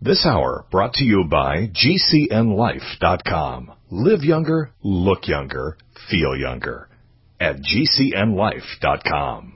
This hour brought to you by GCNLife.com. Live younger, look younger, feel younger. At GCNLife.com.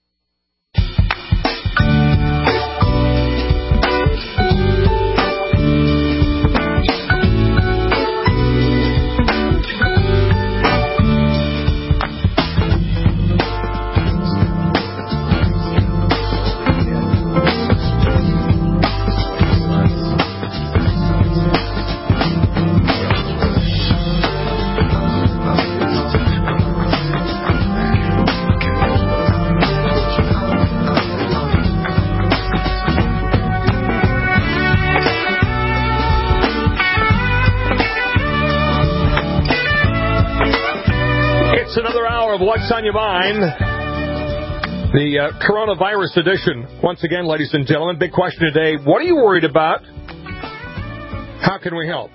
What's on your mind? The coronavirus edition. Once again, ladies and gentlemen, big question today. What are you worried about? How can we help?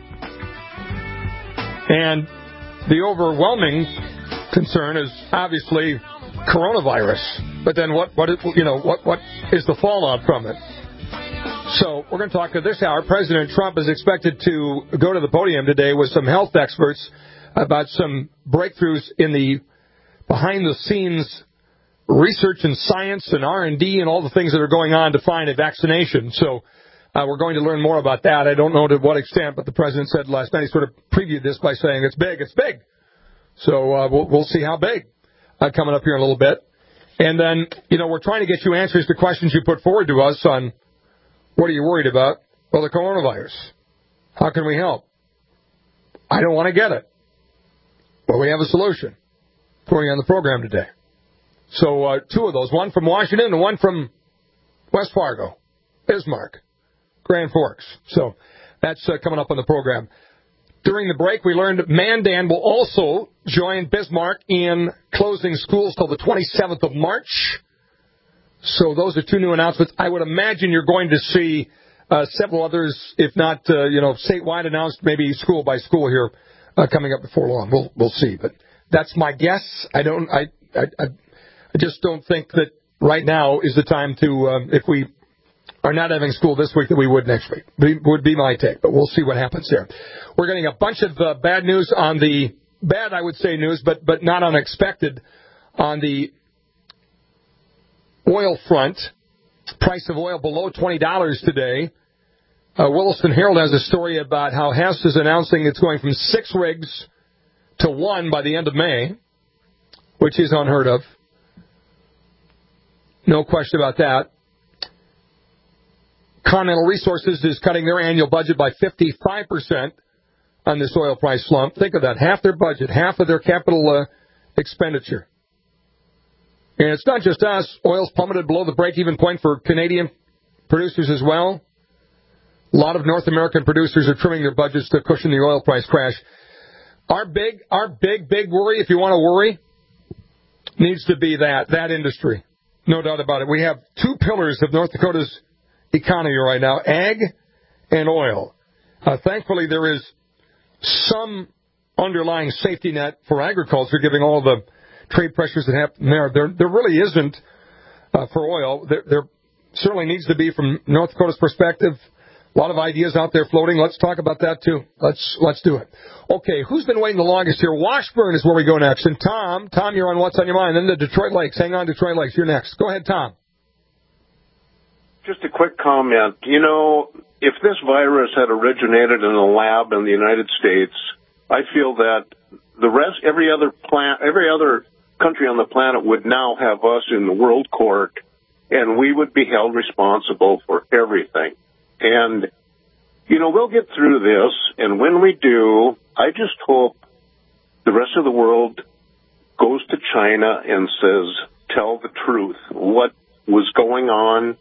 And the overwhelming concern is obviously coronavirus. But then what is the fallout from it? So we're going to talk this hour. President Trump is expected to go to the podium today with some health experts about some breakthroughs in the behind-the-scenes research and science and R&D and all the things that are going on to find a vaccination. So we're going to learn more about that. I don't know to what extent, but the president said last night, he sort of previewed this by saying it's big, it's big. So we'll see how big coming up here in a little bit. And then, we're trying to get you answers to questions you put forward to us on what are you worried about? Well, the coronavirus. How can we help? I don't want to get it. Well, we have a solution for you on the program today. So two of those, one from Washington and one from West Fargo, Bismarck, Grand Forks. So that's coming up on the program. During the break, we learned Mandan will also join Bismarck in closing schools till the 27th of March. So those are two new announcements. I would imagine you're going to see several others, if not, statewide announced, maybe school by school here coming up before long. We'll see. But that's my guess. I just don't think that right now is the time to, if we are not having school this week, that we would next week. Would be my take, but we'll see what happens there. We're getting a bunch of bad news on the bad, I would say, news, but not unexpected on the oil front. Price of oil below $20 today. Williston Herald has a story about how Hess is announcing it's going from 6 rigs to 1 by the end of May, which is unheard of. No question about that. Continental Resources is cutting their annual budget by 55% on this oil price slump. Think of that. Half their budget, half of their capital expenditure. And it's not just us. Oil's plummeted below the break-even point for Canadian producers as well. A lot of North American producers are trimming their budgets to cushion the oil price crash. Our big worry, if you want to worry, needs to be that industry. No doubt about it. We have 2 pillars of North Dakota's economy right now, ag and oil. Thankfully, there is some underlying safety net for agriculture, given all the trade pressures that happen there. There really isn't for oil. There certainly needs to be from North Dakota's perspective. A lot of ideas out there floating. Let's talk about that, too. Let's do it. Okay, who's been waiting the longest here? Washburn is where we go next. And Tom, you're on What's on Your Mind. Then the Detroit Lakes. Hang on, Detroit Lakes. You're next. Go ahead, Tom. Just a quick comment. If this virus had originated in a lab in the United States, I feel that every other country on the planet would now have us in the world court, and we would be held responsible for everything. And, we'll get through this, and when we do, I just hope the rest of the world goes to China and says, tell the truth. What was going on?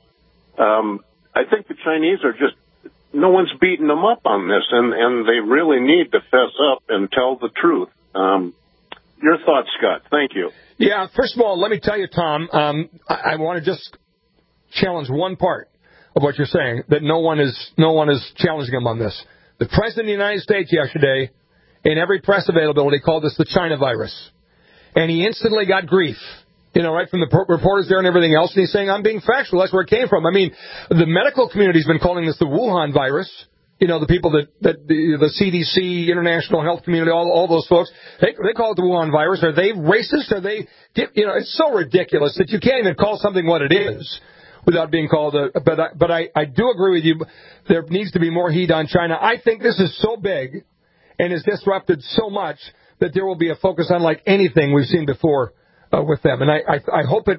I think the Chinese are no one's beating them up on this, and they really need to fess up and tell the truth. Your thoughts, Scott. Thank you. Yeah, first of all, let me tell you, Tom, I want to just challenge one part of what you're saying, that no one is challenging him on this. The President of the United States yesterday, in every press availability, called this the China virus. And he instantly got grief right from the reporters there and everything else, and he's saying, I'm being factual. That's where it came from. I mean, the medical community's been calling this the Wuhan virus. The people that the CDC, International Health Community, all those folks, they call it the Wuhan virus. Are they racist? Are they, it's so ridiculous that you can't even call something what it is without being called but I do agree with you. There needs to be more heat on China. I think this is so big and has disrupted so much that there will be a focus on like anything we've seen before with them. And I hope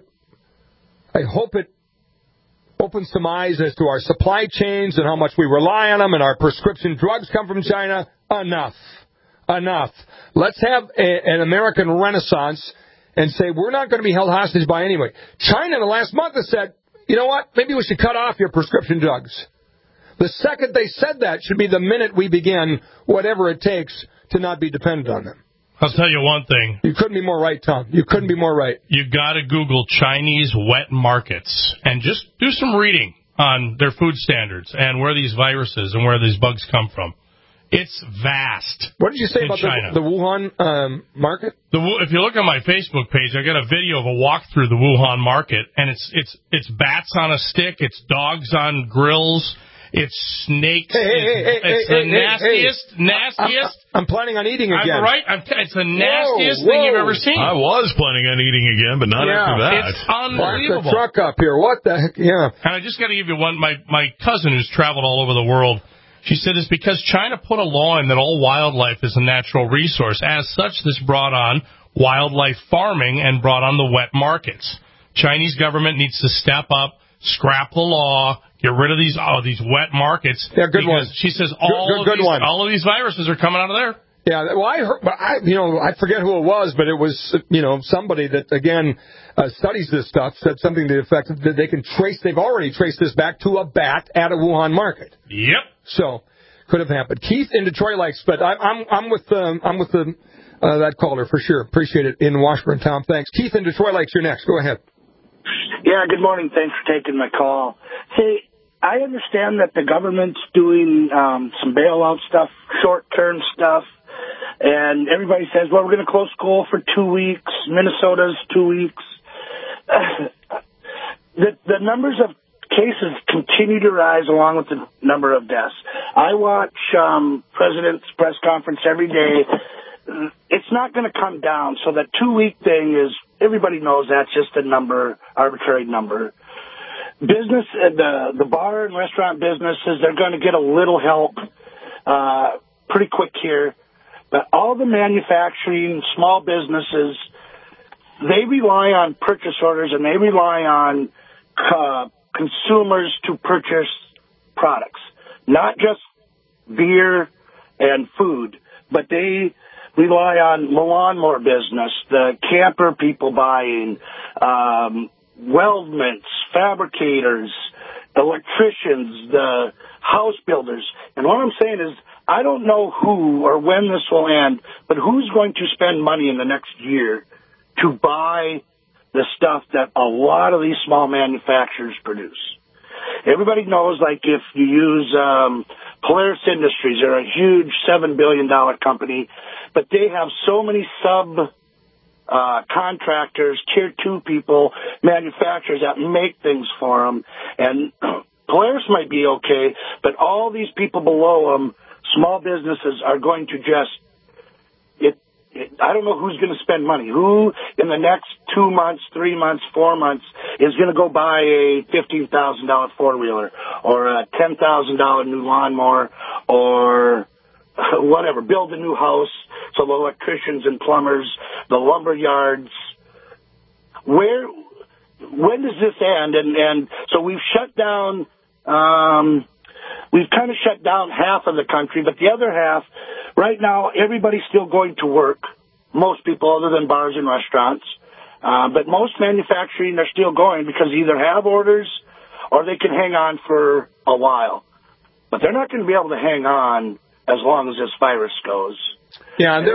it opens some eyes as to our supply chains and how much we rely on them, and our prescription drugs come from China. Enough. Let's have an American renaissance and say we're not going to be held hostage by anybody. China in the last month has said, you know what, maybe we should cut off your prescription drugs. The second they said that should be the minute we begin whatever it takes to not be dependent on them. I'll tell you one thing. You couldn't be more right, Tom. You couldn't be more right. You got to Google Chinese wet markets and just do some reading on their food standards and where these viruses and where these bugs come from. It's vast. What did you say about China. The Wuhan market? If you look on my Facebook page, I got a video of a walk through the Wuhan market, and it's bats on a stick, it's dogs on grills. It's snakes. It's the nastiest. I'm planning on eating again. I'm right. It's the nastiest thing you've ever seen. I was planning on eating again, but not after that. It's unbelievable. Park the truck up here. What the heck? Yeah. And I just got to give you one. My cousin who's traveled all over the world, she said it's because China put a law in that all wildlife is a natural resource. As such, this brought on wildlife farming and brought on the wet markets. Chinese government needs to step up, scrap the law, get rid of these wet markets. They're good ones. She says all of these viruses are coming out of there. Yeah, well, I heard, but I forget who it was, but it was, somebody that, again, studies this stuff, said something to the effect that they've already traced this back to a bat at a Wuhan market. Yep. So, could have happened. Keith in Detroit likes, but I'm with that caller for sure. Appreciate it in Washburn, Tom. Thanks. Keith in Detroit likes, you're next. Go ahead. Yeah, good morning. Thanks for taking my call. Hey, I understand that the government's doing some bailout stuff, short-term stuff, and everybody says, well, we're going to close school for 2 weeks. Minnesota's 2 weeks. The numbers of cases continue to rise along with the number of deaths. I watch President's press conference every day. It's not going to come down, so that 2 week thing is, everybody knows that's just a number, arbitrary number. Business, the bar and restaurant businesses, they're going to get a little help pretty quick here. But all the manufacturing, small businesses, they rely on purchase orders and they rely on consumers to purchase products. Not just beer and food, but they rely on the lawnmower business, the camper people buying, weldments, fabricators, electricians, the house builders. And what I'm saying is, I don't know who or when this will end, but who's going to spend money in the next year to buy the stuff that a lot of these small manufacturers produce? Everybody knows, like, if you use Polaris Industries, they're a huge $7 billion company, but they have so many contractors, tier 2 people, manufacturers that make things for them. And Polaris might be okay, but all these people below them, small businesses, are going to just, I don't know who's going to spend money. Who in the next 2 months, 3 months, 4 months is going to go buy a $15,000 four-wheeler or a $10,000 new lawnmower or whatever, build a new house, so the electricians and plumbers, the lumber yards. When does this end? And so we've shut down, we've kind of shut down half of the country, but the other half, right now, everybody's still going to work. Most people, other than bars and restaurants. But most manufacturing are still going because they either have orders or they can hang on for a while. But they're not going to be able to hang on as long as this virus goes. Yeah, I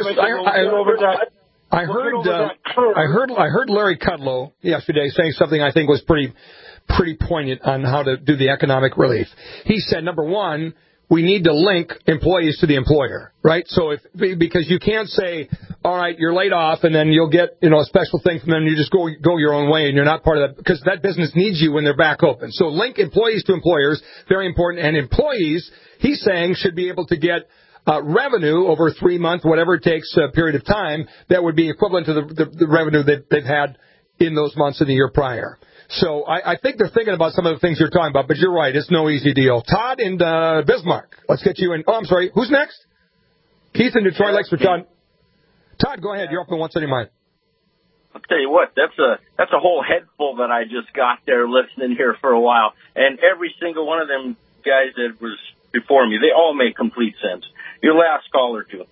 heard Larry Kudlow yesterday saying something I think was pretty poignant on how to do the economic relief. He said, number one, we need to link employees to the employer, right? So because you can't say, all right, you're laid off, and then you'll get, a special thing from them, and you just go your own way, and you're not part of that, because that business needs you when they're back open. So link employees to employers, very important. And employees, he's saying, should be able to get revenue over a 3-month, whatever it takes, period of time that would be equivalent to the revenue that they've had in those months in the year prior. So I think they're thinking about some of the things you're talking about, but you're right. It's no easy deal. Todd in Bismarck. Let's get you in. Oh, I'm sorry. Who's next? Keith in Detroit. Likes for Todd. Todd, go ahead. You're up in What's on Your Mind. I'll tell you what, that's a whole head full that I just got there listening here for a while. And every single one of them guys that was before me, they all make complete sense. Your last caller, too.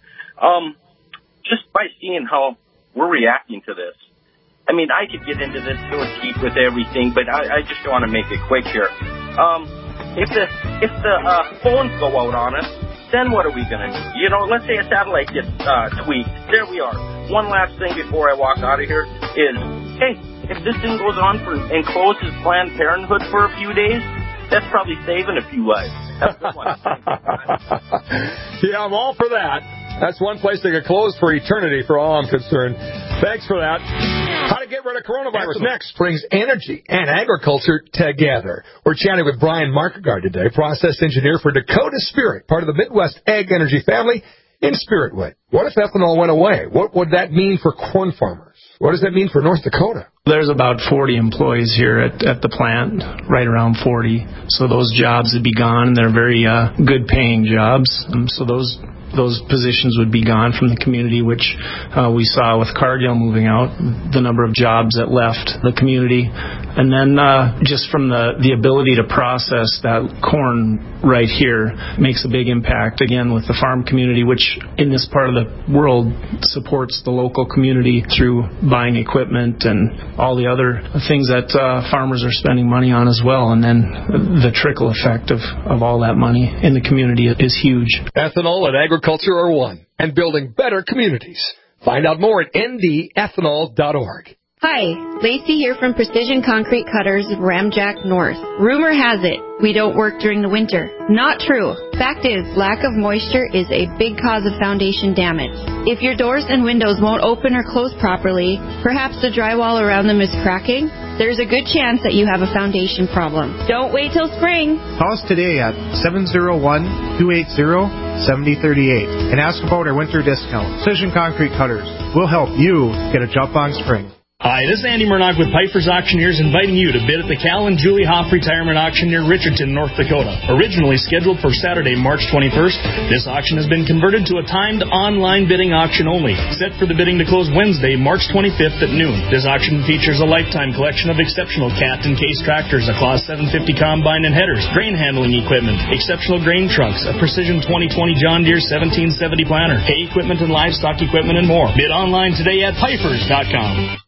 Just by seeing how we're reacting to this. I mean, I could get into this so deep with everything, but I just want to make it quick here. If the phones go out on us, then what are we going to do? Let's say a satellite gets tweaked. There we are. One last thing before I walk out of here is, hey, if this thing goes on and closes Planned Parenthood for a few days, that's probably saving a few lives. That's a good one. Yeah, I'm all for that. That's one place they could close for eternity, for all I'm concerned. Thanks for that. How to get rid of coronavirus next brings energy and agriculture together. We're chatting with Brian Markegard today, process engineer for Dakota Spirit, part of the Midwest Ag Energy family in Spiritwood. What if ethanol went away? What would that mean for corn farmers? What does that mean for North Dakota? There's about 40 employees here at the plant, right around 40. So those jobs would be gone. They're very good paying jobs. So those positions would be gone from the community, which we saw with Cargill moving out, the number of jobs that left the community. And then just from the ability to process that corn right here makes a big impact, again, with the farm community, which in this part of the world supports the local community through buying equipment and all the other things that farmers are spending money on as well. And then the trickle effect of all that money in the community is huge. Ethanol and agriculture are one, and building better communities. Find out more at ndethanol.org. Hi, Lacey here from Precision Concrete Cutters of Ramjack North. Rumor has it we don't work during the winter. Not true. Fact is, lack of moisture is a big cause of foundation damage. If your doors and windows won't open or close properly, perhaps the drywall around them is cracking, there's a good chance that you have a foundation problem. Don't wait till spring. Call us today at 701-280-7038 and ask about our winter discount. Precision Concrete Cutters will help you get a jump on spring. Hi, this is Andy Murnock with Piper's Auctioneers inviting you to bid at the Cal and Julie Hoff Retirement Auction near Richardson, North Dakota. Originally scheduled for Saturday, March 21st, this auction has been converted to a timed online bidding auction only, set for the bidding to close Wednesday, March 25th at noon. This auction features a lifetime collection of exceptional cat and case tractors, a Class 750 combine and headers, grain handling equipment, exceptional grain trucks, a Precision 2020 John Deere 1770 planter, hay equipment and livestock equipment, and more. Bid online today at Pipers.com.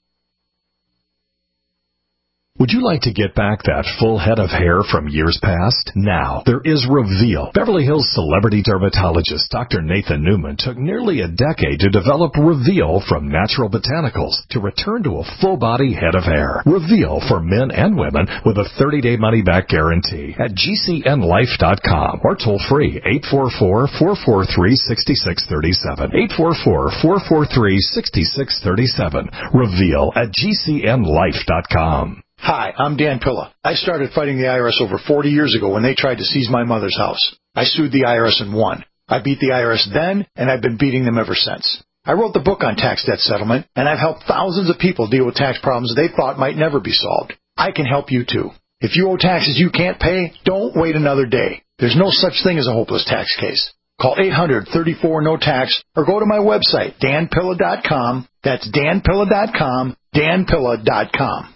Would you like to get back that full head of hair from years past? Now, there is Reveal. Beverly Hills celebrity dermatologist Dr. Nathan Newman took nearly a decade to develop Reveal from natural botanicals to return to a full-body head of hair. Reveal for men and women with a 30-day money-back guarantee at GCNlife.com or toll-free 844-443-6637. 844-443-6637. Reveal at GCNlife.com. Hi, I'm Dan Pilla. I started fighting the IRS over 40 years ago when they tried to seize my mother's house. I sued the IRS and won. I beat the IRS then, and I've been beating them ever since. I wrote the book on tax debt settlement, and I've helped thousands of people deal with tax problems they thought might never be solved. I can help you too. If you owe taxes you can't pay, don't wait another day. There's no such thing as a hopeless tax case. Call 800-34-NO-TAX or go to my website, danpilla.com. That's danpilla.com, danpilla.com.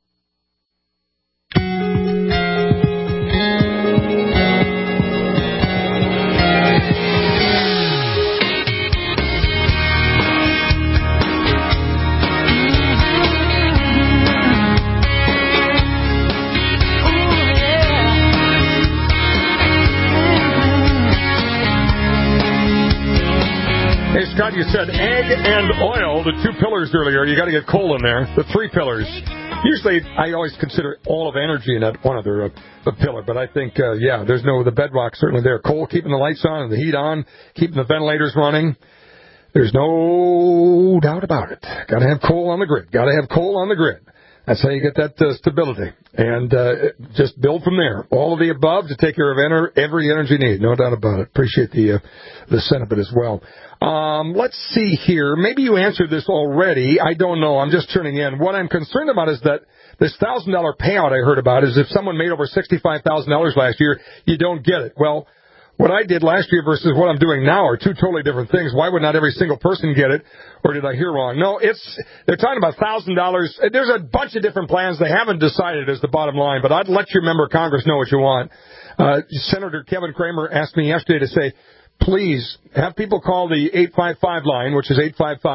Hey, Scott, you said egg and oil, the two pillars earlier. You got to get coal in there. The three pillars. Usually, I always consider all of energy in that one other pillar, but I think, the bedrock certainly there. Coal, keeping the lights on and the heat on, keeping the ventilators running. There's no doubt about it. Got to have coal on the grid. That's how you get that stability. And just build from there. All of the above to take care of every energy need. No doubt about it. Appreciate the sentiment as well. Let's see here. Maybe you answered this already. I don't know. I'm just tuning in. What I'm concerned about is that this $1,000 payout I heard about is if someone made over $65,000 last year, you don't get it. Well, what I did last year versus what I'm doing now are two totally different things. Why would not every single person get it? Or did I hear wrong? No, they're talking about $1,000. There's a bunch of different plans. They haven't decided is the bottom line, but I'd let your member of Congress know what you want. Senator Kevin Cramer asked me yesterday to say, please have people call the 855 line, which is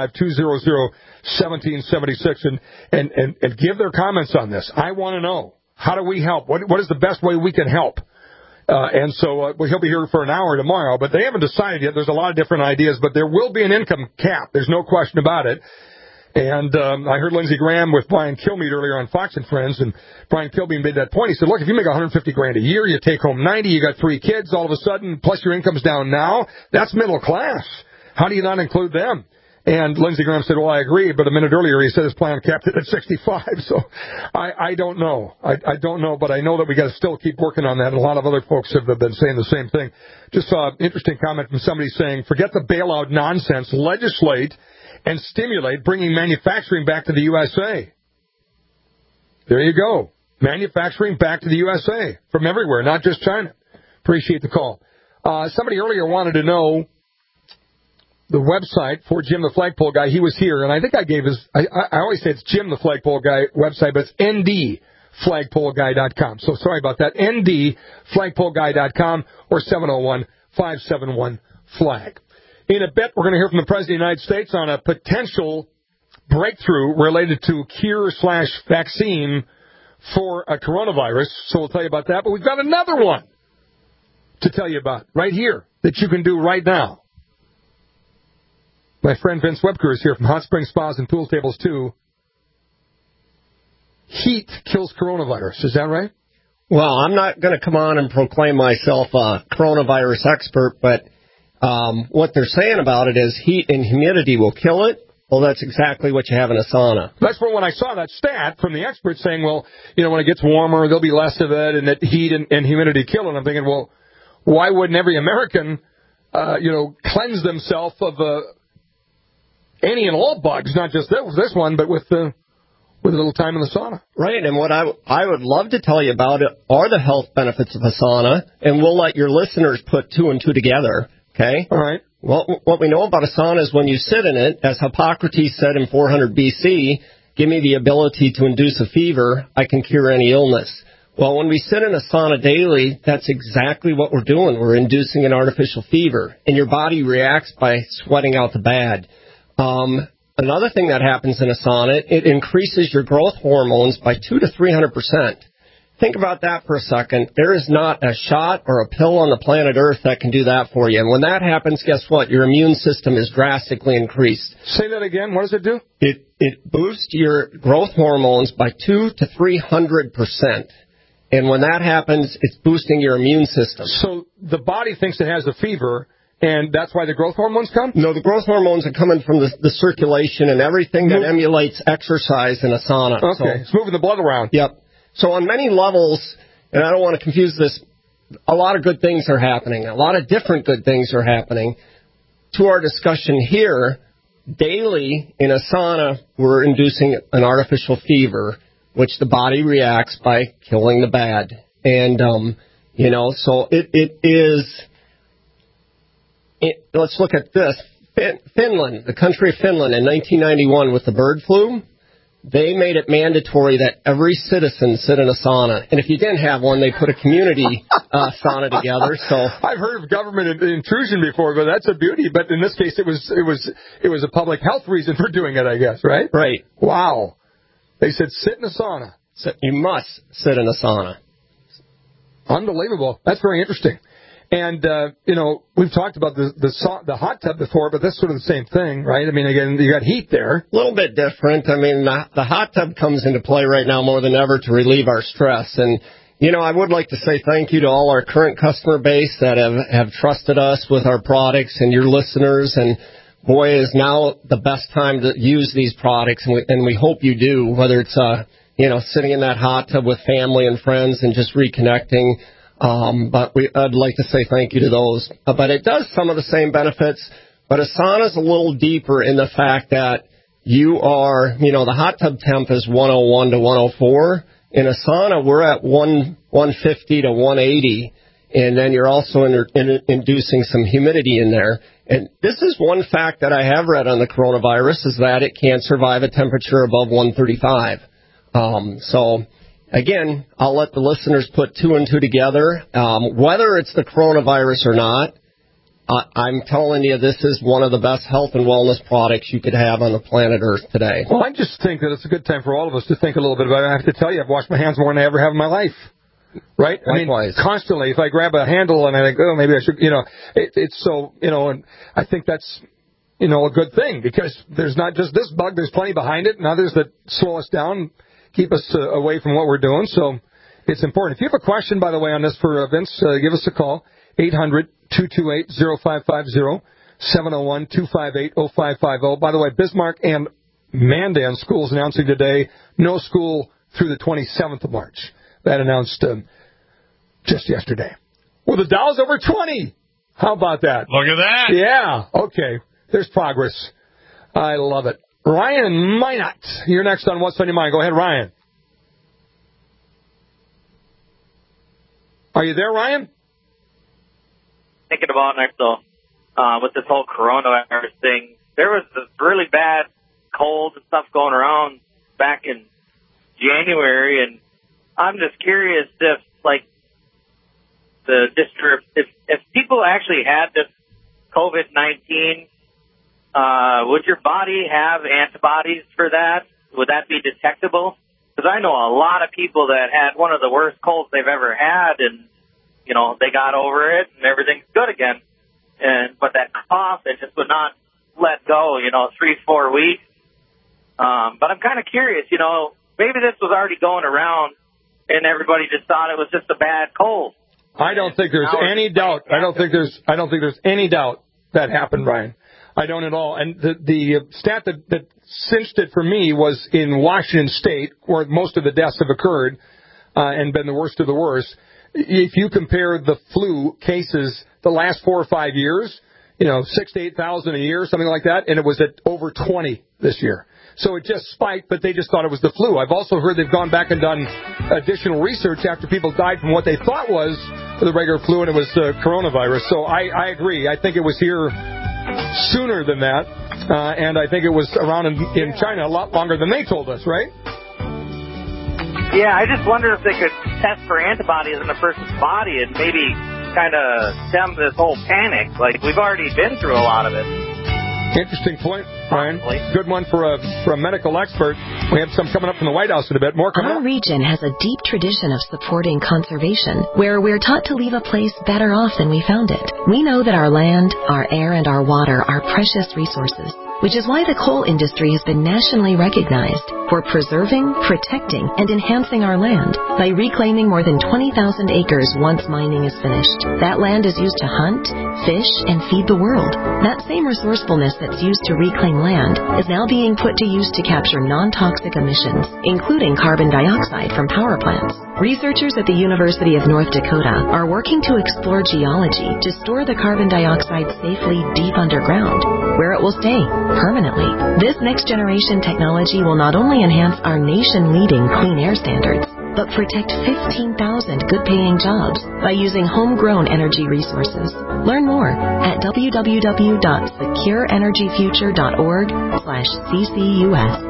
855-200-1776, and give their comments on this. I want to know, how do we help? What is the best way we can help? And so he'll be here for an hour tomorrow, but they haven't decided yet. There's a lot of different ideas, but there will be an income cap. There's no question about it. And I heard Lindsey Graham with Brian Kilmeade earlier on Fox and Friends, and Brian Kilmeade made that point. He said, look, if you make $150,000 a year, you take home 90, you got 3 kids, all of a sudden, plus your income's down now, that's middle class. How do you not include them? And Lindsey Graham said, well, I agree, but a minute earlier he said his plan capped it at 65. So I don't know. I don't know, but I know that we got to still keep working on that. And a lot of other folks have been saying the same thing. Just saw an interesting comment from somebody saying, forget the bailout nonsense, legislate and stimulate bringing manufacturing back to the USA. There you go. Manufacturing back to the USA from everywhere, not just China. Appreciate the call. Somebody earlier wanted to know the website for Jim the Flagpole Guy. He was here, and I think I gave his, I always say it's Jim the Flagpole Guy website, but it's ndflagpoleguy.com. So sorry about that. ndflagpoleguy.com or 701-571-FLAG. In a bit, we're going to hear from the President of the United States on a potential breakthrough related to cure/vaccine for a coronavirus. So we'll tell you about that. But we've got another one to tell you about right here that you can do right now. My friend Vince Webker is here from Hot Springs Spas and Pool Tables 2. Heat kills coronavirus. Is that right? Well, I'm not going to come on and proclaim myself a coronavirus expert, but what they're saying about it is heat and humidity will kill it. Well, that's exactly what you have in a sauna. That's when I saw that stat from the experts saying, well, when it gets warmer, there'll be less of it, and that heat and humidity kill it. I'm thinking, well, why wouldn't every American, cleanse themselves of any and all bugs, not just this one, but with a little time in the sauna. Right, and what I would love to tell you about it are the health benefits of a sauna, and we'll let your listeners put 2 and 2 together, okay? All right. Well, what we know about a sauna is when you sit in it, as Hippocrates said in 400 BC, give me the ability to induce a fever, I can cure any illness. Well, when we sit in a sauna daily, that's exactly what we're doing. We're inducing an artificial fever, and your body reacts by sweating out the bad. Another thing that happens in a sauna, it increases your growth hormones by 200 to 300%. Think about that for a second. There is not a shot or a pill on the planet Earth that can do that for you. And when that happens, guess what? Your immune system is drastically increased. Say that again. What does it do? It boosts your growth hormones by 200 to 300%. And when that happens, it's boosting your immune system. So the body thinks it has a fever, and that's why the growth hormones come? No, the growth hormones are coming from the circulation and everything that emulates exercise in a sauna. Okay, so it's moving the blood around. Yep. So on many levels, and I don't want to confuse this, a lot of good things are happening. A lot of different good things are happening. To our discussion here, daily in a sauna, we're inducing an artificial fever, which the body reacts by killing the bad. And, so it is... let's look at this. Finland, the country of Finland, in 1991 with the bird flu, they made it mandatory that every citizen sit in a sauna. And if you didn't have one, they put a community sauna together. So I've heard of government intrusion before, but that's a beauty. But in this case, it was a public health reason for doing it, I guess, right? Right. Wow. They said sit in a sauna. You must sit in a sauna. Unbelievable. That's very interesting. And, we've talked about the hot tub before, but that's sort of the same thing, right? I mean, again, you got heat there. A little bit different. I mean, the hot tub comes into play right now more than ever to relieve our stress. And, I would like to say thank you to all our current customer base that have trusted us with our products and your listeners. And, boy, is now the best time to use these products, and we hope you do, whether it's, sitting in that hot tub with family and friends and just reconnecting. But I'd like to say thank you to those. But it does some of the same benefits, but a sauna is a little deeper in the fact that you are, the hot tub temp is 101 to 104. In a sauna, we're at 150 to 180, and then you're also inducing some humidity in there. And this is one fact that I have read on the coronavirus, is that it can't survive a temperature above 135. So, again, I'll let the listeners put two and two together. Whether it's the coronavirus or not, I'm telling you, this is one of the best health and wellness products you could have on the planet Earth today. Well, I just think that it's a good time for all of us to think a little bit about it. I have to tell you, I've washed my hands more than I ever have in my life. Right? Likewise. I mean, constantly, if I grab a handle and I think, oh, maybe I should, it's so, and I think that's, a good thing, because there's not just this bug, there's plenty behind it and others that slow us down, keep us away from what we're doing. So it's important. If you have a question, by the way, on this for Vince, give us a call, 800-228-0550, 701-258-0550. By the way, Bismarck and Mandan schools announcing today no school through the 27th of March. That announced just yesterday. Well, the Dow's over 20. How about that? Look at that. Yeah. Okay. There's progress. I love it. Ryan Minot, you're next on What's on Your Mind. Go ahead, Ryan. Are you there, Ryan? Thinking about next, with this whole coronavirus thing, there was this really bad cold and stuff going around back in January, and I'm just curious if, if people actually had this COVID-19, would your body have antibodies for that? Would that be detectable? Because I know a lot of people that had one of the worst colds they've ever had, and, they got over it and everything's good again. But that cough, it just would not let go, 3-4 weeks. But I'm kind of curious, maybe this was already going around and everybody just thought it was just a bad cold. I don't think there's any doubt. I don't think there's any doubt that happened, Brian. I don't at all. And the stat that cinched it for me was in Washington State, where most of the deaths have occurred and been the worst of the worst. If you compare the flu cases the last 4 or 5 years, 6,000 to 8,000 a year, something like that, and it was at over 20 this year. So it just spiked, but they just thought it was the flu. I've also heard they've gone back and done additional research after people died from what they thought was the regular flu, and it was coronavirus. So I agree. I think it was here sooner than that, and I think it was around in China a lot longer than they told us, right? Yeah, I just wonder if they could test for antibodies in a person's body and maybe kind of stem this whole panic. We've already been through a lot of it. Interesting point, Brian. Good one for a medical expert. We have some coming up from the White House in a bit. More coming up. Our region has a deep tradition of supporting conservation, where we're taught to leave a place better off than we found it. We know that our land, our air, and our water are precious resources, which is why the coal industry has been nationally recognized for preserving, protecting, and enhancing our land by reclaiming more than 20,000 acres once mining is finished. That land is used to hunt, fish, and feed the world. That same resourcefulness that's used to reclaim land is now being put to use to capture non-toxic emissions, including carbon dioxide from power plants. Researchers at the University of North Dakota are working to explore geology to store the carbon dioxide safely deep underground, where it will stay permanently. This next-generation technology will not only enhance our nation-leading clean air standards, but protect 15,000 good-paying jobs by using homegrown energy resources. Learn more at www.secureenergyfuture.org/CCUS.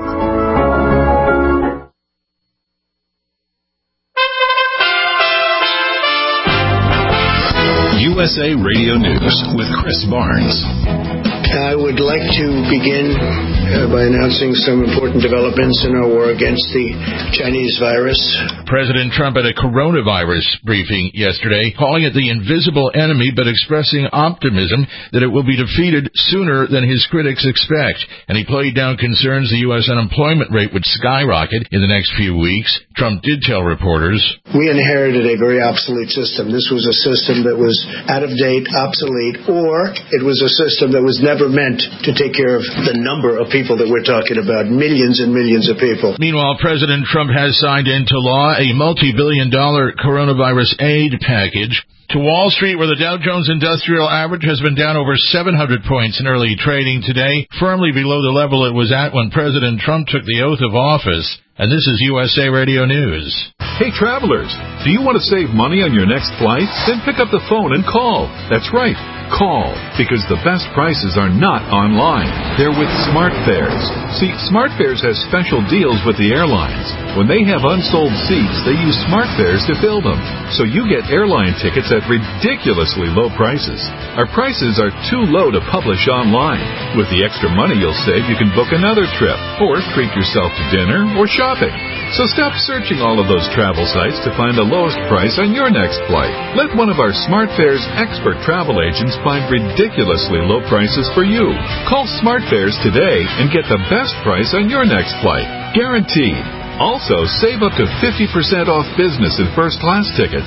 USA Radio News with Chris Barnes. I would like to begin by announcing some important developments in our war against the Chinese virus. President Trump at a coronavirus briefing yesterday, calling it the invisible enemy, but expressing optimism that it will be defeated sooner than his critics expect. And he played down concerns the U.S. unemployment rate would skyrocket in the next few weeks. Trump did tell reporters, "We inherited a very obsolete system. This was a system that was out of date, obsolete, or it was a system that was never meant to take care of the number of people that we're talking about, millions and millions of people." Meanwhile, President Trump has signed into law a multi-billion-dollar coronavirus aid package. To Wall Street, where the Dow Jones Industrial Average has been down over 700 points in early trading today, firmly below the level it was at when President Trump took the oath of office. And this is USA Radio News. Hey, travelers, do you want to save money on your next flight? Then pick up the phone and call. That's right. Call, because the best prices are not online. They're with SmartFares. See, SmartFares has special deals with the airlines. When they have unsold seats, they use SmartFares to fill them. So you get airline tickets at ridiculously low prices. Our prices are too low to publish online. With the extra money you'll save, you can book another trip, or treat yourself to dinner or shopping. So stop searching all of those travel sites to find the lowest price on your next flight. Let one of our SmartFares expert travel agents find ridiculously low prices for you. Call SmartFares today and get the best price on your next flight. Guaranteed. Also, save up to 50% off business and first-class tickets.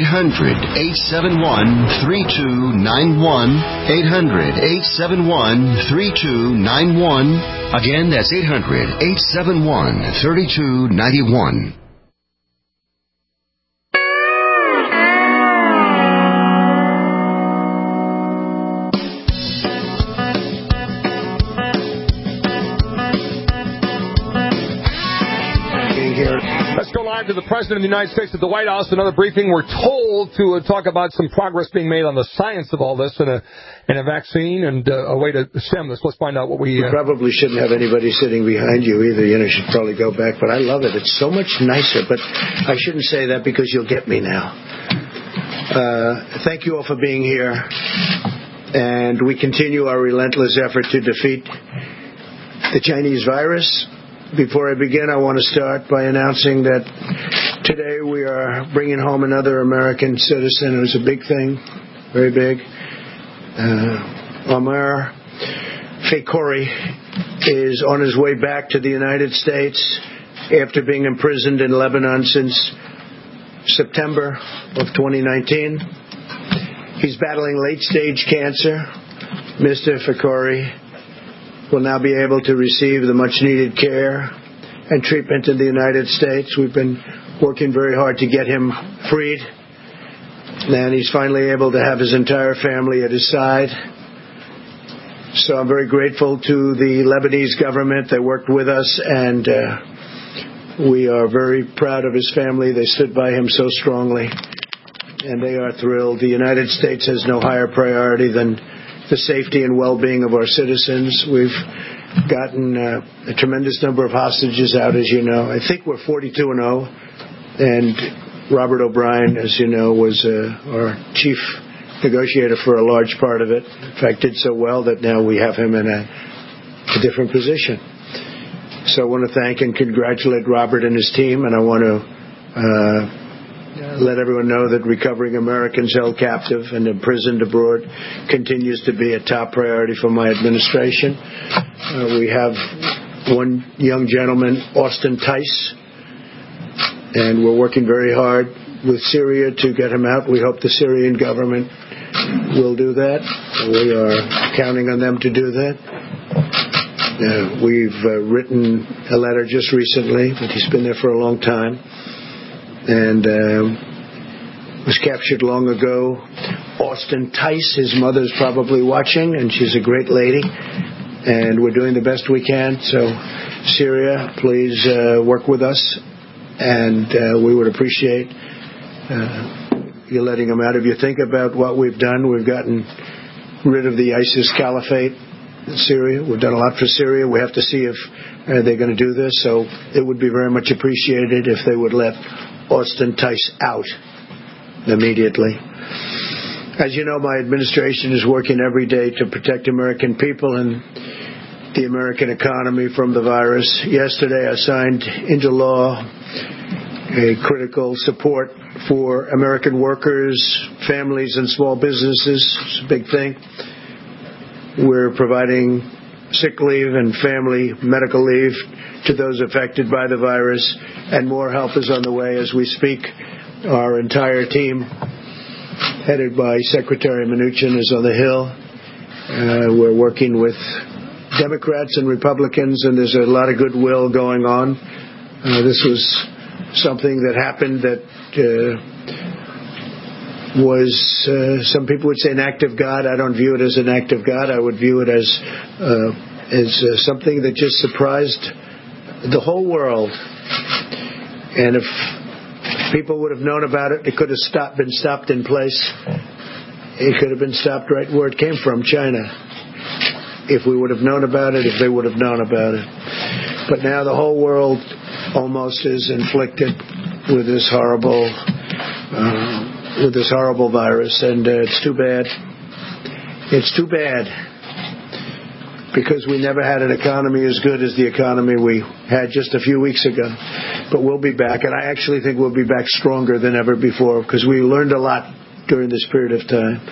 800-871-3291. 800-871-3291. Again, that's 800-871-3291. Let's go live to the President of the United States at the White House. Another briefing. We're told to talk about some progress being made on the science of all this and a vaccine and a way to stem this. Let's find out what we... You probably shouldn't have anybody sitting behind you either. You should probably go back. But I love it. It's so much nicer. But I shouldn't say that because you'll get me now. Thank you all for being here. And we continue our relentless effort to defeat the Chinese virus. Before I begin, I want to start by announcing that today we are bringing home another American citizen. It was a big thing, very big. Omar Fakouri is on his way back to the United States after being imprisoned in Lebanon since September of 2019. He's battling late-stage cancer. Mr. Fakouri will now be able to receive the much-needed care and treatment in the United States. We've been working very hard to get him freed, and he's finally able to have his entire family at his side. So I'm very grateful to the Lebanese government that worked with us, and we are very proud of his family. They stood by him so strongly, and they are thrilled. The United States has no higher priority than the safety and well-being of our citizens. We've gotten a tremendous number of hostages out, as you know. I think we're 42-0, and Robert O'Brien, as you know, was our chief negotiator for a large part of it. In fact, did so well that now we have him in a different position. So I want to thank and congratulate Robert and his team, and I want to let everyone know that recovering Americans held captive and imprisoned abroad continues to be a top priority for my administration. We have one young gentleman, Austin Tice, and we're working very hard with Syria to get him out. We hope the Syrian government will do that. We are counting on them to do that. We've written a letter just recently, but he's been there for a long time, and was captured long ago. Austin Tice, his mother's probably watching, and she's a great lady, and we're doing the best we can. So, Syria, please work with us, and we would appreciate you letting him out. If you think about what we've done, we've gotten rid of the ISIS caliphate in Syria. We've done a lot for Syria. We have to see if they're going to do this. So it would be very much appreciated if they would let Austin Tice out immediately. As you know, my administration is working every day to protect American people and the American economy from the virus. Yesterday, I signed into law a critical support for American workers, families, and small businesses. It's a big thing. We're providing sick leave and family medical leave to those affected by the virus, and more help is on the way as we speak. Our entire team, headed by Secretary Mnuchin, is on the Hill. We're working with Democrats and Republicans, and there's a lot of goodwill going on. This was something that happened that was, some people would say, an act of God. I don't view it as an act of God. I would view it as something that just surprised the whole world. And if people would have known about it, it could have been stopped in place. It could have been stopped right where it came from, China. If we would have known about it, if they would have known about it. But now the whole world almost is inflicted with this horrible virus, and it's too bad. It's too bad, because we never had an economy as good as the economy we had just a few weeks ago. But we'll be back, and I actually think we'll be back stronger than ever before, because we learned a lot during this period of time.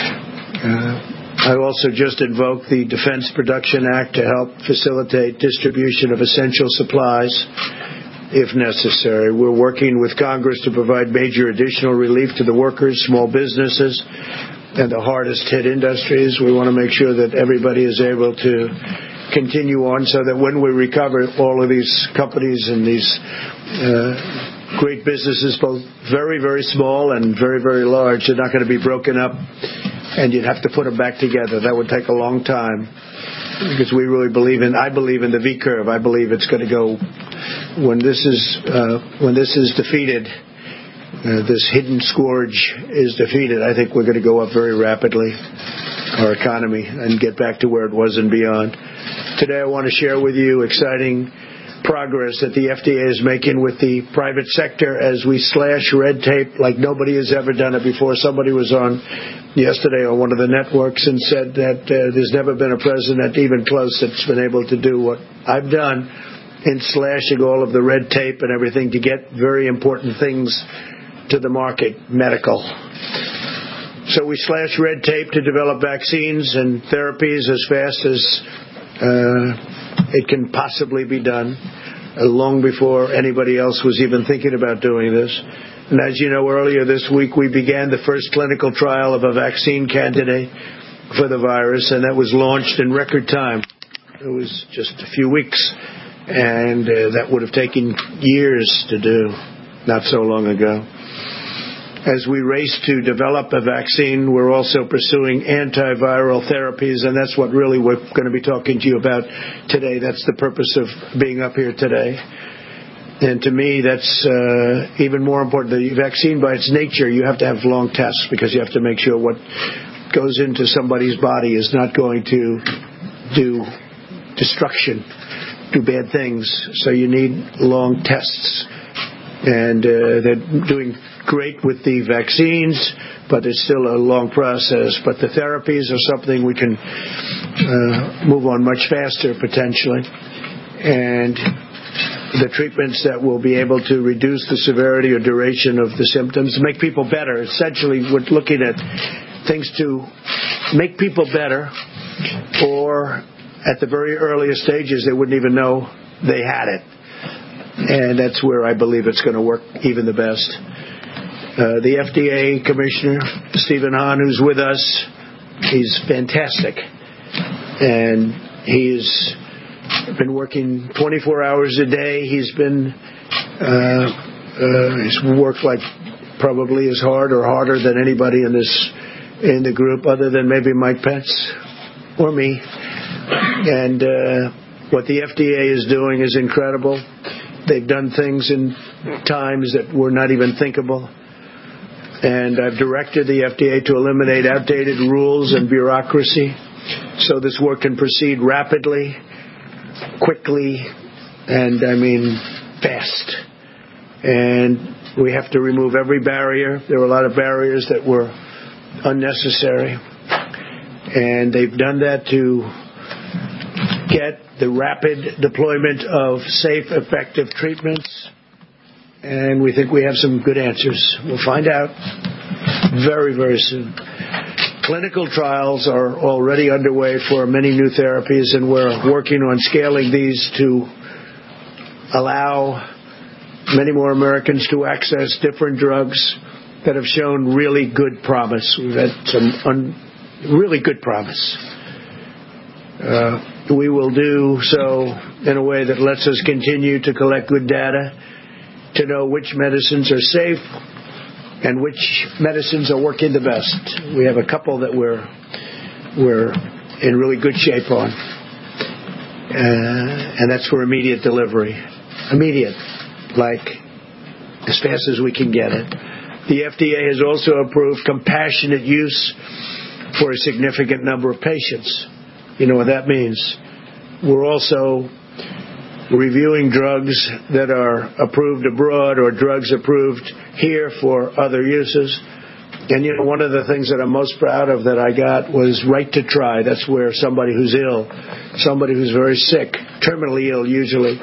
I also just invoked the Defense Production Act to help facilitate distribution of essential supplies if necessary. We're working with Congress to provide major additional relief to the workers, small businesses, and the hardest hit industries. We want to make sure that everybody is able to continue on, so that when we recover, all of these companies and these great businesses, both very, very small and very, very large, are not going to be broken up, and you'd have to put them back together. That would take a long time, because we really I believe in the V curve. I believe it's going to go, when this is defeated, this hidden scourge is defeated, I think we're going to go up very rapidly, our economy, and get back to where it was and beyond. Today I want to share with you exciting progress that the FDA is making with the private sector as we slash red tape like nobody has ever done it before. Somebody was on yesterday on one of the networks and said that there's never been a president even close that's been able to do what I've done in slashing all of the red tape and everything to get very important things to the market, medical. So we slash red tape to develop vaccines and therapies as fast as it can possibly be done, long before anybody else was even thinking about doing this. And as you know, earlier this week we began the first clinical trial of a vaccine candidate for the virus, and that was launched in record time. It was just a few weeks, and that would have taken years to do, not so long ago. As we race to develop a vaccine, we're also pursuing antiviral therapies, and that's what really we're going to be talking to you about today. That's the purpose of being up here today. And to me, that's even more important. The vaccine, by its nature, you have to have long tests, because you have to make sure what goes into somebody's body is not going to do destruction, do bad things. So you need long tests. And they're doing great with the vaccines, but it's still a long process. But the therapies are something we can move on much faster, potentially. And the treatments that will be able to reduce the severity or duration of the symptoms, make people better. Essentially, we're looking at things to make people better, or at the very earliest stages, they wouldn't even know they had it. And that's where I believe it's going to work even the best. The FDA Commissioner, Stephen Hahn, who's with us, he's fantastic. And he's been working 24 hours a day. He's worked like probably as hard or harder than anybody in the group, other than maybe Mike Pence or me. And what the FDA is doing is incredible. They've done things in times that were not even thinkable. And I've directed the FDA to eliminate outdated rules and bureaucracy so this work can proceed rapidly, quickly, and fast. And we have to remove every barrier. There were a lot of barriers that were unnecessary. And they've done that to get the rapid deployment of safe, effective treatments. And we think we have some good answers. We'll find out very, very soon. Clinical trials are already underway for many new therapies, and we're working on scaling these to allow many more Americans to access different drugs that have shown really good promise. We've had some really good promise. We will do so in a way that lets us continue to collect good data to know which medicines are safe and which medicines are working the best. We have a couple that we're in really good shape on, and that's for immediate delivery. Immediate, like as fast as we can get it. The FDA has also approved compassionate use for a significant number of patients. You know what that means. We're also reviewing drugs that are approved abroad or drugs approved here for other uses. And, you know, one of the things that I'm most proud of that I got was Right to Try. That's where somebody who's ill, somebody who's very sick, terminally ill usually,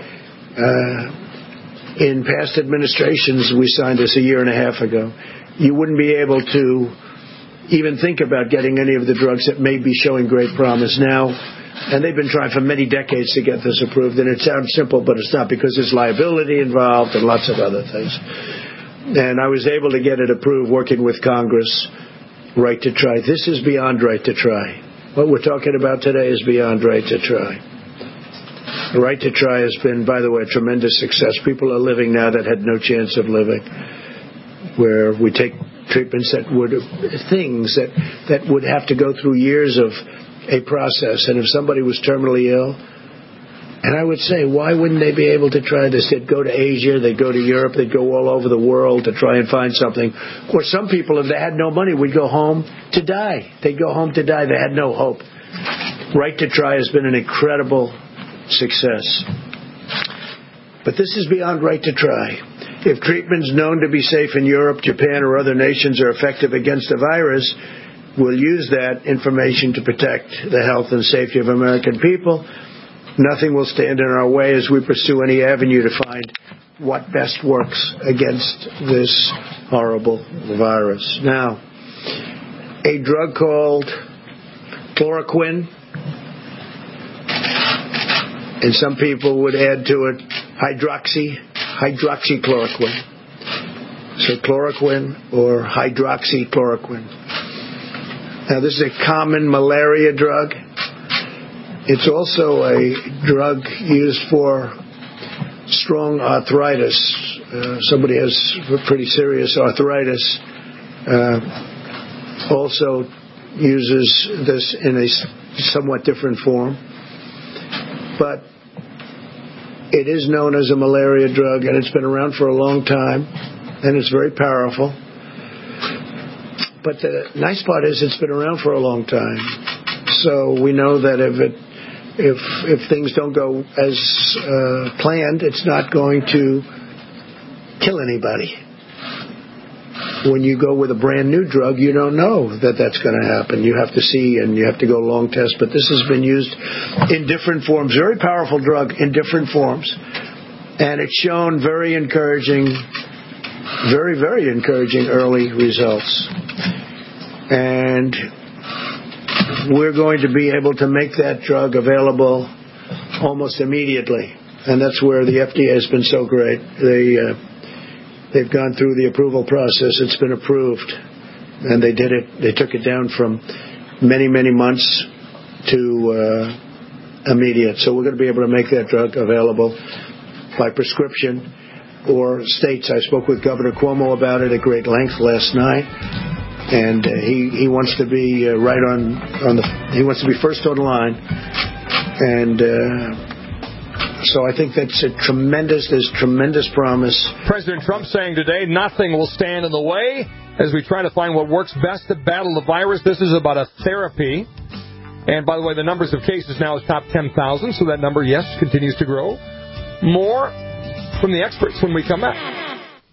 in past administrations, we signed this a year and a half ago. You wouldn't be able to even think about getting any of the drugs that may be showing great promise now. And they've been trying for many decades to get this approved. And it sounds simple, but it's not, because there's liability involved and lots of other things. And I was able to get it approved working with Congress, Right to Try. This is beyond Right to Try. What we're talking about today is beyond Right to Try. Right to Try has been, by the way, a tremendous success. People are living now that had no chance of living, where we take treatments that would have to go through years of a process. And if somebody was terminally ill, and I would say, why wouldn't they be able to try this? They'd go to Asia, they'd go to Europe, they'd go all over the world to try and find something. Or some people, if they had no money, would go home to die. They'd go home to die. They had no hope. Right to Try has been an incredible success. But this is beyond Right to Try. If treatments known to be safe in Europe, Japan, or other nations are effective against the virus, we'll use that information to protect the health and safety of American people. Nothing will stand in our way as we pursue any avenue to find what best works against this horrible virus. Now, a drug called chloroquine, and some people would add to it hydroxychloroquine. So chloroquine or hydroxychloroquine. Now, this is a common malaria drug. It's also a drug used for strong arthritis. Somebody has pretty serious arthritis. Also uses this in a somewhat different form. But it is known as a malaria drug, and it's been around for a long time, and it's very powerful. But the nice part is it's been around for a long time. So we know that if things don't go as planned, it's not going to kill anybody. When you go with a brand new drug, you don't know that that's going to happen. You have to see, and you have to go long test. But this has been used in different forms. Very powerful drug in different forms. And it's shown very encouraging, very, very encouraging early results. And we're going to be able to make that drug available almost immediately. And that's where the FDA has been so great. They've gone through the approval process. It's been approved. And they did it. They took it down from many, many months to immediate. So we're going to be able to make that drug available by prescription or states. I spoke with Governor Cuomo about it at great length last night. And he wants to be right on he wants to be first on line. And so I think there's tremendous promise. President Trump saying today, nothing will stand in the way as we try to find what works best to battle the virus. This is about a therapy. And by the way, the numbers of cases now is top 10,000, so that number, yes, continues to grow. More from the experts when we come back.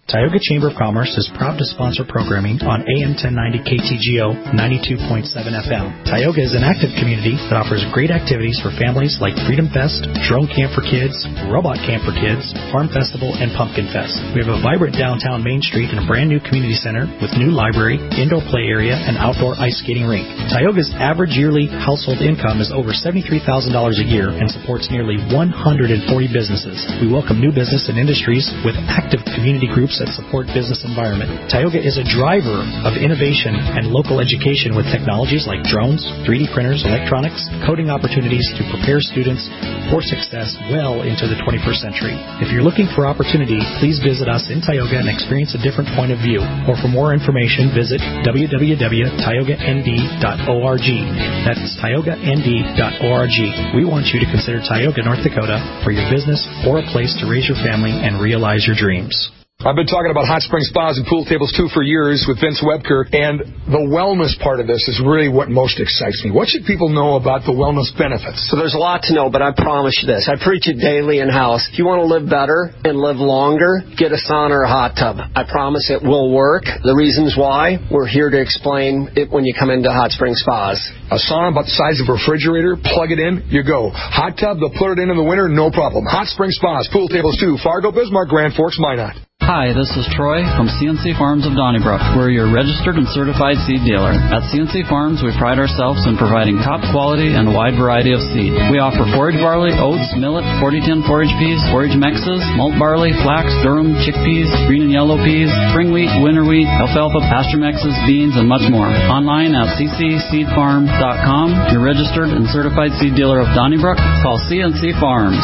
Tioga Chamber of Commerce is proud to sponsor programming on AM 1090 KTGO 92.7 FM. Tioga is an active community that offers great activities for families like Freedom Fest, Drone Camp for Kids, Robot Camp for Kids, Farm Festival, and Pumpkin Fest. We have a vibrant downtown Main Street and a brand new community center with new library, indoor play area, and outdoor ice skating rink. Tioga's average yearly household income is over $73,000 a year and supports nearly 140 businesses. We welcome new business and industries with active community groups that support business environment. Tioga is a driver of innovation and local education with technologies like drones, 3D printers, electronics, coding opportunities to prepare students for success well into the 21st century. If you're looking for opportunity, please visit us in Tioga and experience a different point of view. Or for more information, visit www.tiogaND.org. That's tiogaND.org. We want you to consider Tioga, North Dakota for your business or a place to raise your family and realize your dreams. I've been talking about hot spring spas and pool tables, too, for years with Vince Webker, and the wellness part of this is really what most excites me. What should people know about the wellness benefits? So there's a lot to know, but I promise you this. I preach it daily in-house. If you want to live better and live longer, get a sauna or a hot tub. I promise it will work. The reasons why, we're here to explain it when you come into hot spring spas. A sauna about the size of a refrigerator, plug it in, you go. Hot tub, they'll put it in the winter, no problem. Hot spring spas, pool tables, too. Fargo, Bismarck, Grand Forks, Minot. Hi, this is Troy from CNC Farms of Donnybrook. We're your registered and certified seed dealer. At CNC Farms, we pride ourselves in providing top quality and a wide variety of seed. We offer forage barley, oats, millet, 4010 forage peas, forage mixes, malt barley, flax, durum, chickpeas, green and yellow peas, spring wheat, winter wheat, alfalfa, pasture mixes, beans, and much more. Online at ccseedfarm.com. Your registered and certified seed dealer of Donnybrook. Call CNC Farms,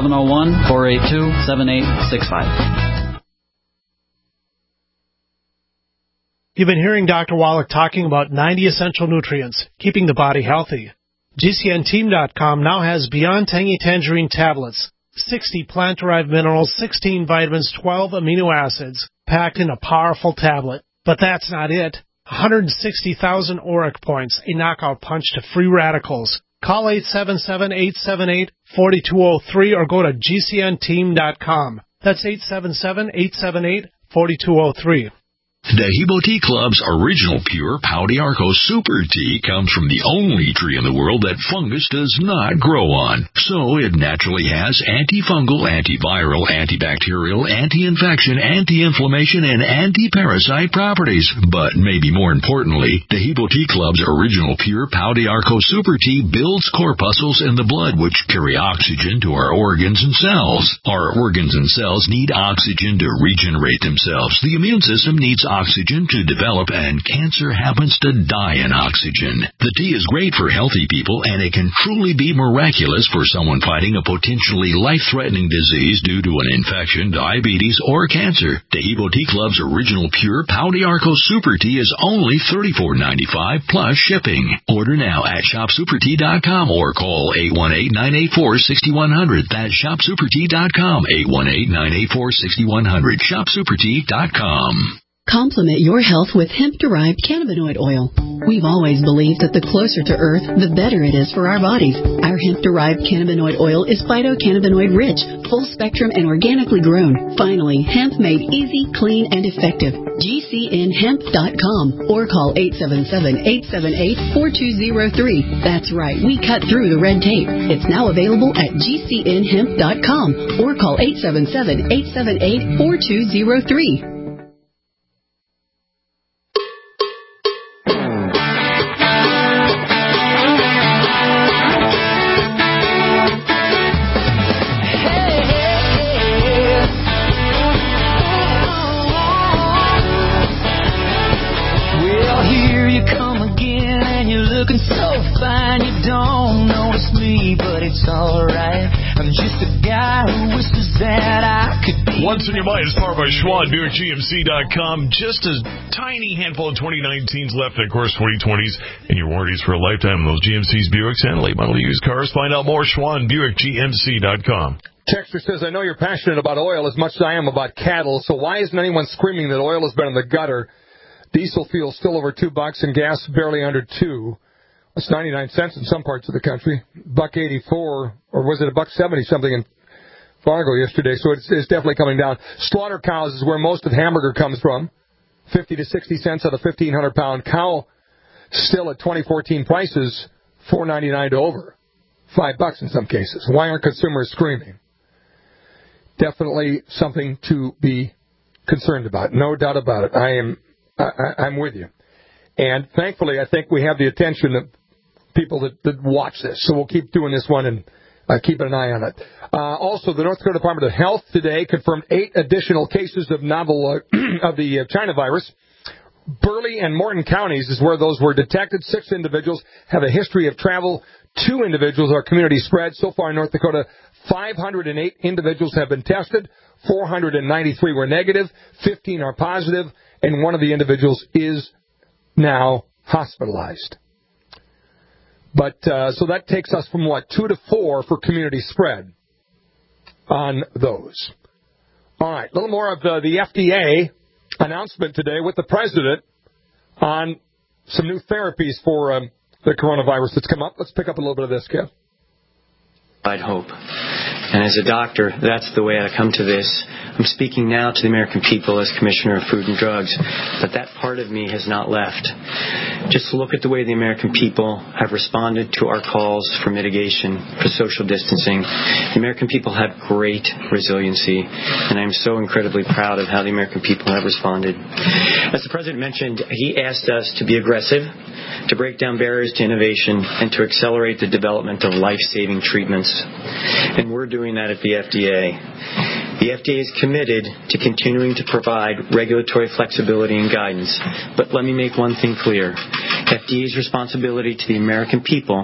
701-482-7865. You've been hearing Dr. Wallach talking about 90 essential nutrients, keeping the body healthy. GCNteam.com now has Beyond Tangy Tangerine tablets, 60 plant-derived minerals, 16 vitamins, 12 amino acids, packed in a powerful tablet. But that's not it. 160,000 ORAC points, a knockout punch to free radicals. Call 877-878-4203 or go to GCNteam.com. That's 877-878-4203. Dehibo Tea Club's original pure Pau d'Arco Super Tea comes from the only tree in the world that fungus does not grow on. So it naturally has antifungal, antiviral, antibacterial, anti-infection, anti-inflammation, and anti-parasite properties. But maybe more importantly, Dehibo Tea Club's original pure Pau d'Arco Super Tea builds corpuscles in the blood which carry oxygen to our organs and cells. Our organs and cells need oxygen to regenerate themselves. The immune system needs oxygen to develop, and cancer happens to die in oxygen. The tea is great for healthy people, and it can truly be miraculous for someone fighting a potentially life-threatening disease due to an infection, diabetes, or cancer. Dehibo Tea Club's original pure Pau d'Arco Super Tea is only $34.95 plus shipping. Order now at shopsupertea.com or call 818-984-6100. That's shopsupertea.com, 818-984-6100, shopsupertea.com. Complement your health with hemp-derived cannabinoid oil. We've always believed that the closer to Earth, the better it is for our bodies. Our hemp-derived cannabinoid oil is phytocannabinoid-rich, full-spectrum, and organically grown. Finally, hemp made easy, clean, and effective. GCNhemp.com or call 877-878-4203. That's right, we cut through the red tape. It's now available at GCNhemp.com or call 877-878-4203. Once in Your Mind is powered by Schwann, BuickGMC.com. Just a tiny handful of 2019s left, and of course 2020s, and your warranties for a lifetime on those GMCs, Buicks, and late model used cars. Find out more, Schwann, BuickGMC.com. Texter says, I know you're passionate about oil as much as I am about cattle, so why isn't anyone screaming that oil has been in the gutter? Diesel fuel's still over $2 and gas barely under $2. That's 99 cents in some parts of the country. $1.84, or was it $1.70 something in Fargo yesterday, so it's definitely coming down. Slaughter cows is where most of hamburger comes from. 50 to 60 cents on a 1,500-pound cow. Still at 2014 prices, $4.99 to over. $5 in some cases. Why aren't consumers screaming? Definitely something to be concerned about. No doubt about it. I'm with you. And thankfully, I think we have the attention of people that watch this. So we'll keep doing this one and keep an eye on it. Also, the North Dakota Department of Health today confirmed 8 additional cases of novel of the China virus. Burleigh and Morton counties is where those were detected. 6 individuals have a history of travel. 2 individuals are community spread. So far in North Dakota, 508 individuals have been tested. 493 were negative. 15 are positive. And one of the individuals is now hospitalized. But so that takes us from, 2 to 4 for community spread on those. All right, a little more of the FDA announcement today with the president on some new therapies for the coronavirus that's come up. Let's pick up a little bit of this, Kev. I'd hope. And as a doctor, that's the way I come to this. I'm speaking now to the American people as Commissioner of Food and Drugs, but that part of me has not left. Just look at the way the American people have responded to our calls for mitigation, for social distancing. The American people have great resiliency, and I'm so incredibly proud of how the American people have responded. As the President mentioned, he asked us to be aggressive, to break down barriers to innovation, and to accelerate the development of life-saving treatments. And we're doing that at the FDA. The FDA is committed to continuing to provide regulatory flexibility and guidance. But let me make one thing clear. FDA's responsibility to the American people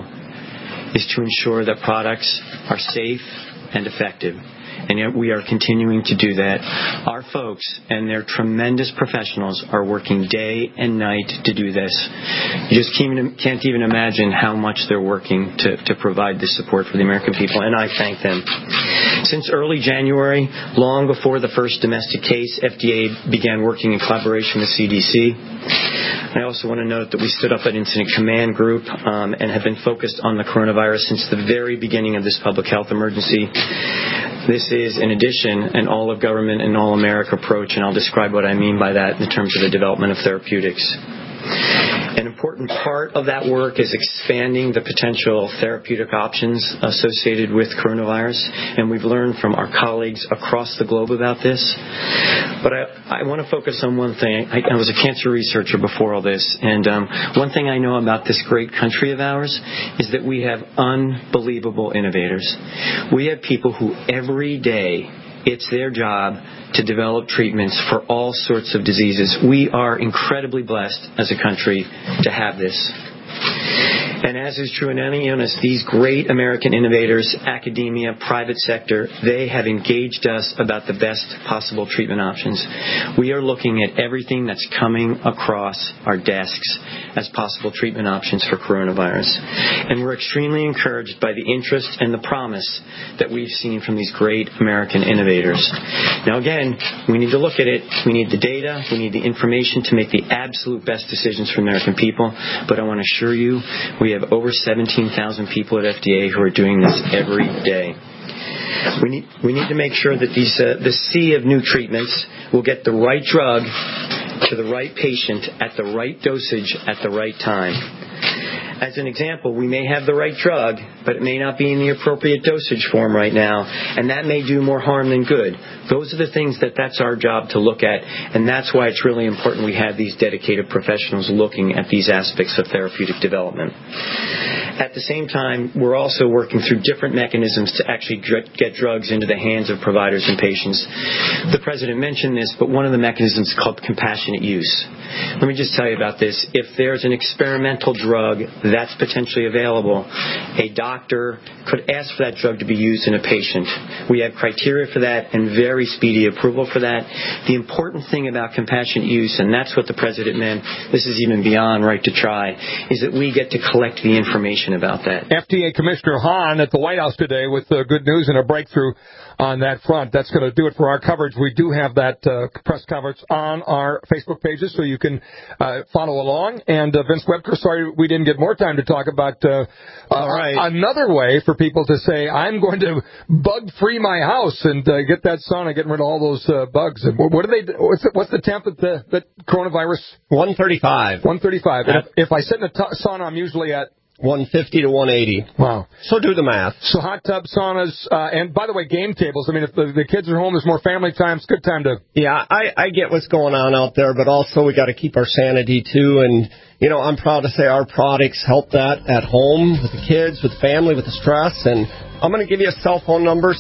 is to ensure that products are safe and effective. And yet we are continuing to do that. Our folks and their tremendous professionals are working day and night to do this. You just can't even imagine how much they're working to provide this support for the American people, and I thank them. Since early January, long before the first domestic case, FDA began working in collaboration with CDC. I also want to note that we stood up an incident command group and have been focused on the coronavirus since the very beginning of this public health emergency. This is, in addition, an all-of-government and all-America approach, and I'll describe what I mean by that in terms of the development of therapeutics. An important part of that work is expanding the potential therapeutic options associated with coronavirus, and we've learned from our colleagues across the globe about this. But I want to focus on one thing. I was a cancer researcher before all this, and one thing I know about this great country of ours is that we have unbelievable innovators. We have people who every day it's their job to develop treatments for all sorts of diseases. We are incredibly blessed as a country to have this. And as is true in any illness, these great American innovators, academia, private sector, they have engaged us about the best possible treatment options. We are looking at everything that's coming across our desks as possible treatment options for coronavirus. And we're extremely encouraged by the interest and the promise that we've seen from these great American innovators. Now again, we need to look at it. We need the data. We need the information to make the absolute best decisions for American people. But I want to assure you, we have over 17,000 people at FDA who are doing this every day. We need to make sure that the sea of new treatments will get the right drug to the right patient at the right dosage at the right time. As an example, we may have the right drug, but it may not be in the appropriate dosage form right now, and that may do more harm than good. Those are the things that's our job to look at, and that's why it's really important we have these dedicated professionals looking at these aspects of therapeutic development. At the same time, we're also working through different mechanisms to actually get drugs into the hands of providers and patients. The President mentioned this, but one of the mechanisms is called compassionate use. Let me just tell you about this. If there's an experimental drug that's potentially available, a doctor could ask for that drug to be used in a patient. We have criteria for that and very speedy approval for that. The important thing about compassionate use, and that's what the President meant, this is even beyond right to try, is that we get to collect the information about that. FDA Commissioner Hahn at the White House today with good news and a breakthrough on that front. That's going to do it for our coverage. We do have that press coverage on our Facebook pages, so you can follow along. And Vince Webker, sorry we didn't get more time. time to talk about another way for people to say, I'm going to bug-free my house and get that sauna, getting rid of all those bugs. What do they? What's the temp that coronavirus? 135. 135. And if I sit in a sauna, I'm usually at 150 to 180. Wow. So do the math. So hot tub, saunas, and by the way, game tables. I mean, if the kids are home, there's more family time. It's a good time to... Yeah, I get what's going on out there, but also we got to keep our sanity, too. And, I'm proud to say our products help that at home with the kids, with the family, with the stress. And I'm going to give you a cell phone number,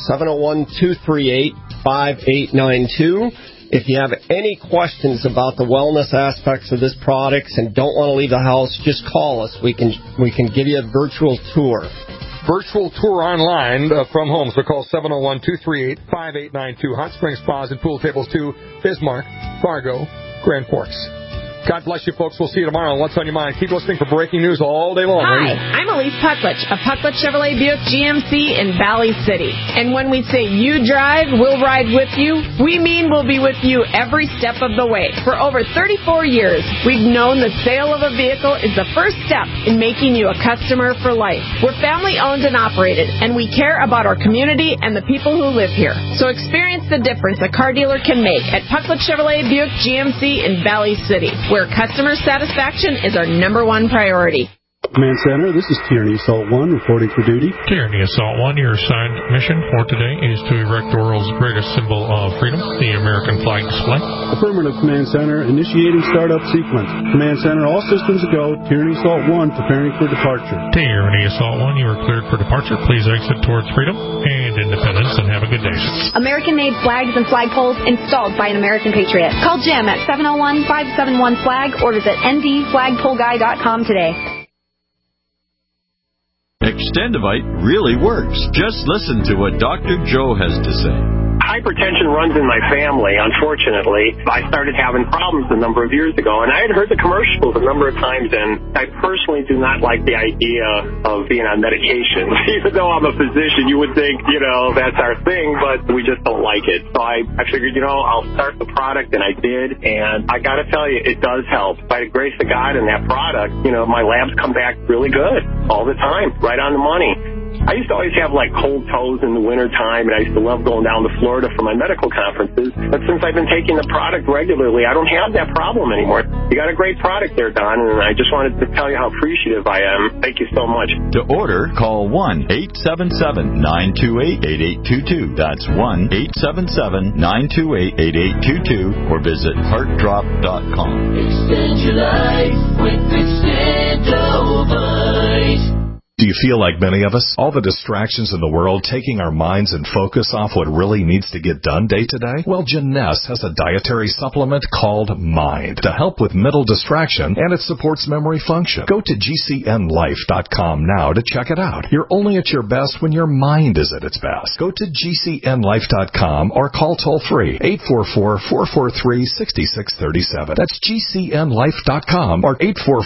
701-238-5892. If you have any questions about the wellness aspects of this product and don't want to leave the house, just call us. We can give you a virtual tour. Virtual tour online from home. So call 701-238-5892. Hot Springs Spas and Pool Tables 2, Bismarck, Fargo, Grand Forks. God bless you, folks. We'll see you tomorrow on What's on Your Mind. Keep listening for breaking news all day long. Hi, I'm Elise Pucklich of Pucklich Chevrolet Buick GMC in Valley City. And when we say you drive, we'll ride with you, we mean we'll be with you every step of the way. For over 34 years, we've known the sale of a vehicle is the first step in making you a customer for life. We're family owned and operated, and we care about our community and the people who live here. So experience the difference a car dealer can make at Pucklich Chevrolet Buick GMC in Valley City, where customer satisfaction is our number one priority. Command Center, this is Tierney Assault 1 reporting for duty. Tierney Assault 1, your assigned mission for today is to erect the world's greatest symbol of freedom, the American flag display. Affirmative, Command Center, initiating startup sequence. Command Center, all systems go. Tierney Assault 1 preparing for departure. Tierney Assault 1, you are cleared for departure. Please exit towards freedom and independence and have a good day. American-made flags and flagpoles installed by an American patriot. Call Jim at 701-571-FLAG. Orders at ndflagpoleguy.com today. Extendivite really works. Just listen to what Dr. Joe has to say. Hypertension runs in my family, unfortunately. I started having problems a number of years ago, and I had heard the commercials a number of times, and I personally do not like the idea of being on medication. Even though I'm a physician, you would think, that's our thing, but we just don't like it. So I figured, I'll start the product, and I did, and I got to tell you, it does help. By the grace of God and that product, my labs come back really good all the time, right on the money. I used to always have cold toes in the wintertime, and I used to love going down to Florida for my medical conferences. But since I've been taking the product regularly, I don't have that problem anymore. You got a great product there, Don, and I just wanted to tell you how appreciative I am. Thank you so much. To order, call 1-877-928-8822. That's 1-877-928-8822, or visit heartdrop.com. Extend your life with Extendovite. Do you feel like many of us? All the distractions in the world taking our minds and focus off what really needs to get done day to day? Well, Jeunesse has a dietary supplement called Mind to help with mental distraction, and it supports memory function. Go to GCNlife.com now to check it out. You're only at your best when your mind is at its best. Go to GCNlife.com or call toll-free 844-443-6637. That's GCNlife.com or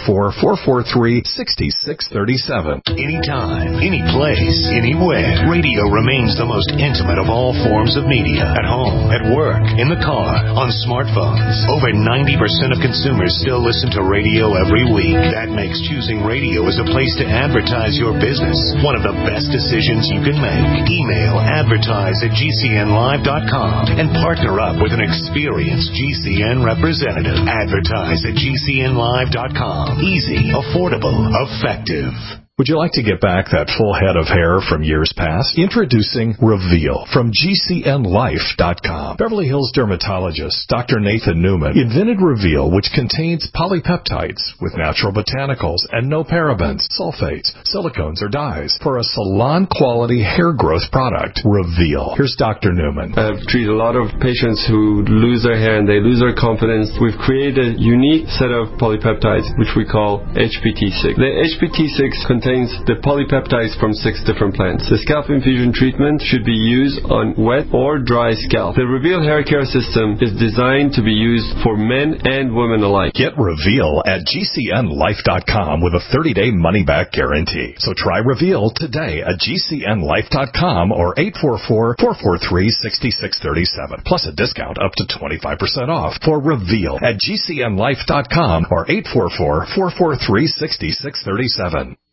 844-443-6637. Anytime, any place, anywhere. Radio remains the most intimate of all forms of media. At home, at work, in the car, on smartphones. Over 90% of consumers still listen to radio every week. That makes choosing radio as a place to advertise your business one of the best decisions you can make. Email advertise@gcnlive.com and partner up with an experienced GCN representative. Advertise at gcnlive.com. Easy, affordable, effective. Would you like to get back that full head of hair from years past? Introducing Reveal from GCNlife.com. Beverly Hills dermatologist Dr. Nathan Newman invented Reveal, which contains polypeptides with natural botanicals and no parabens, sulfates, silicones, or dyes for a salon-quality hair growth product. Reveal. Here's Dr. Newman. I've treated a lot of patients who lose their hair and they lose their confidence. We've created a unique set of polypeptides, which we call HPT6. The HPT6 contains contains the polypeptides from 6 different plants. The scalp infusion treatment should be used on wet or dry scalp. The Reveal hair care system is designed to be used for men and women alike. Get Reveal at GCNlife.com with a 30-day money-back guarantee. So try Reveal today at GCNlife.com or 844-443-6637. Plus a discount up to 25% off for Reveal at GCNlife.com or 844-443-6637.